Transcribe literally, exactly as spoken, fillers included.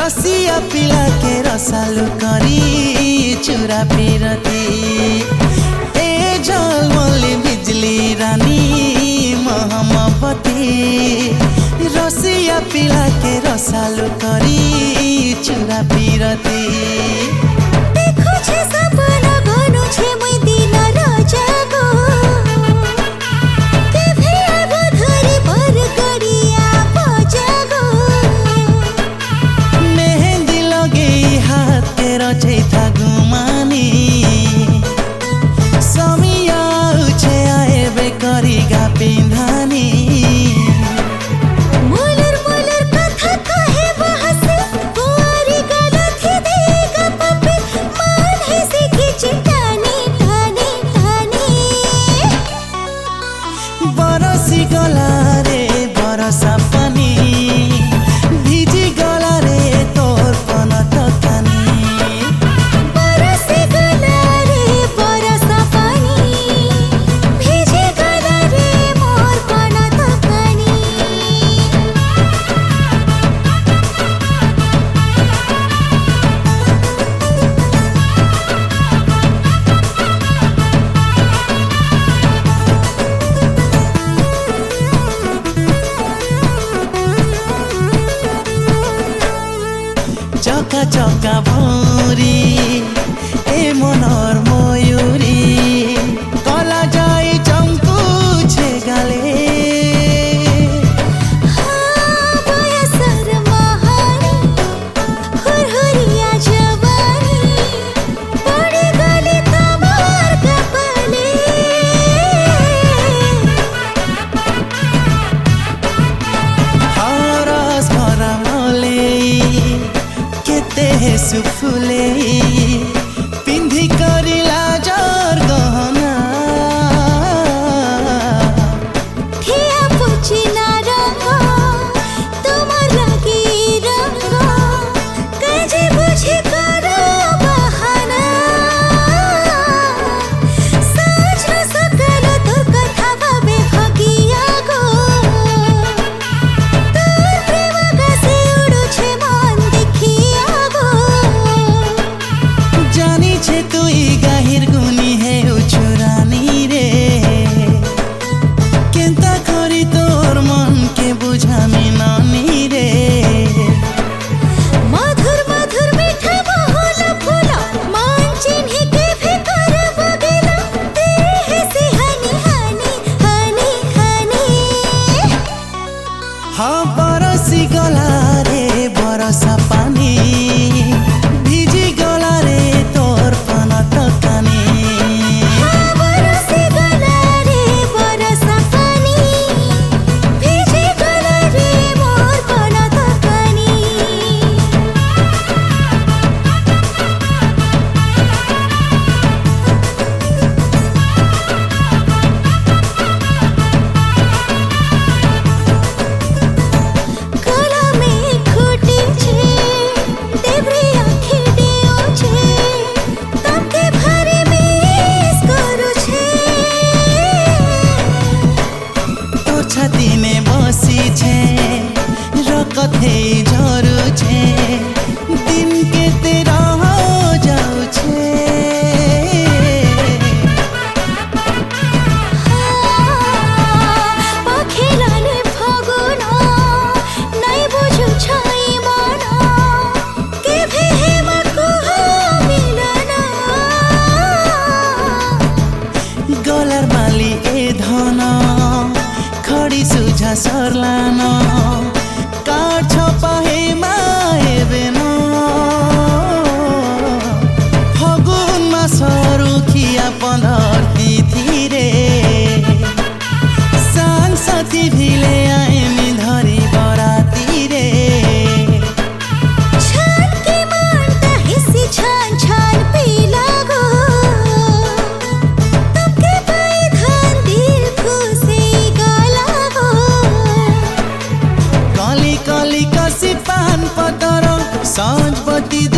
रसिया पिला के रसालु करी चुरा पिरती ए झलमली बिजली रानी महमबती रसिया पिला के रसालु करी चुरा पिरती देखो छे सपना गनु छे मै दिन रजागो केभे आगो धरी पर गरिया बजागो मेहंदी लगे हाथ के रचे था गुमानी समिया उछे आए बेकरी गा पिंधानी बरसी गला रे बरसा पानी भिजी गला रे तोर पनत कानी बरसी गला रे बरसा पानी भिजी गला रे मोर पनत कानी चका चका भौरी ए मनर मयूरी कला जाई चम्कु छे गाले बयसर महानी हुरहुरिया जवानी पड़ी गली तमार कपाले हरस भरा मले केते सुफुले पिंधी करी लाजर गहना थिया पुछि ना रंग तुमर लगी रंग कजे बुझे करो बहाना सोच न सकल तोर कथा भावे भगिया गो तोर प्रेम गसे उड़ु छे मन देखिया गो जानी छे तुई गाहिर गुनी है उछुरानी रे केंता करी तोर मन के बुझामी नानी रे मधुर मधुर मीठा बहुल फूल मान चिन्ह के भी कर बगेला देह से हनी हनी हनी हनी हाँ बरसी गला रे बरसा पानी भिजी गला रे तोर पनत कानी बरसी गला रे बरसा पानी भिजी गला रे मोर पनत कानी गला में खोटी छे देवरी आँखी डेओ छे तबके भारे मिस करू छे तोर छाती में बसी छे रकथे झरू छे दिन के तेरा हो जाऊ छे पाखेलाले फागुन नै बुझु छै मन केभे हेमको मिलन गलर माली ए धन खड़ी सुझा सरलान काठ छपाहे माए बेन फगुन मास रुखिया पन्धर तिथि रे सांग साथी भिले आएमी धरी बराती रे छान के मानता हिस्सी छान छान पीला गो तबके पाई धान दिल खुशी गला गो कली कली कसी पान पतर सांझ बती